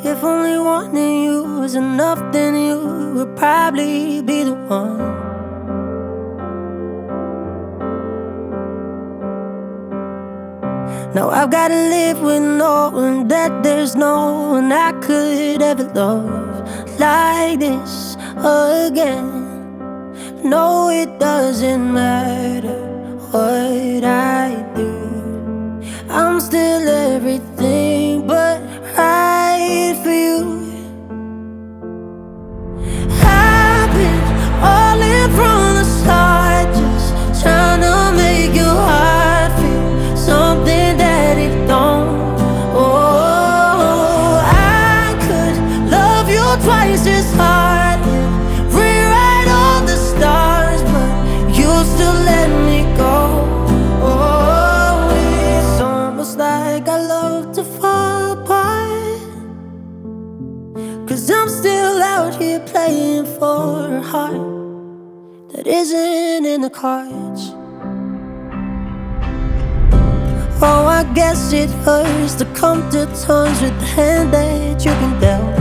If only wanting you was enough, then you would probably be the one. Now I've gotta live with knowing that there's no one I could ever love like this again. No, it doesn't matter what I do, I'm still everything but right for you. I've been all in from the start, just trying to make your heart feel something that it don't. Oh, I could love you twice as hard, rewrite all the stars, but you still let me go. Oh, it's almost like I love to fall apart, 'cause I'm still out here playing for a heart that isn't in the cards. Oh, I guess it hurts to come to terms with the hand that you've been dealt.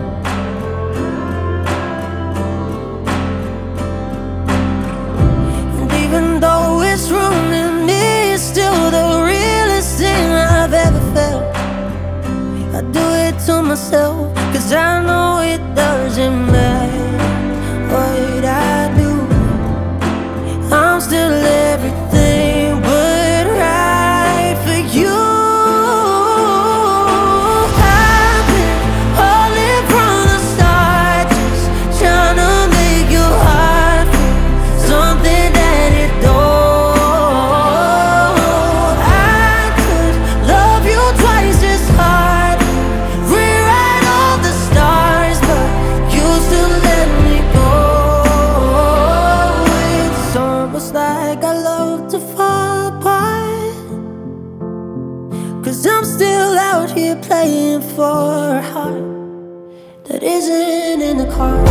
And even though it's ruining me, it's still the realest thing I've ever felt. I do it to myself, 'cause I know it doesn't matter what I do, I'm still everything but right for you. I've been all in from the start, just trying to make your heart feel something that it don't. I could love you twice as hard, rewrite all the stars, but you still let me go. It's almost like I love to fall apart, 'cause I'm still out here playing for a heart that isn't in the cards.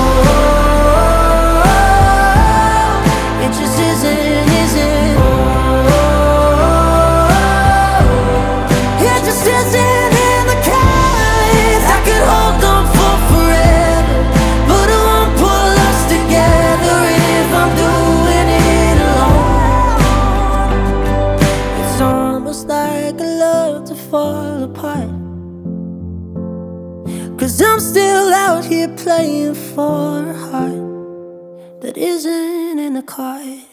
It just isn't. It just isn't in the cards. I could hold on for forever, but it won't pull us together if I'm doing it alone. It's almost like I love to fall apart, 'cause I'm still out here playing for a heart that isn't in the cards.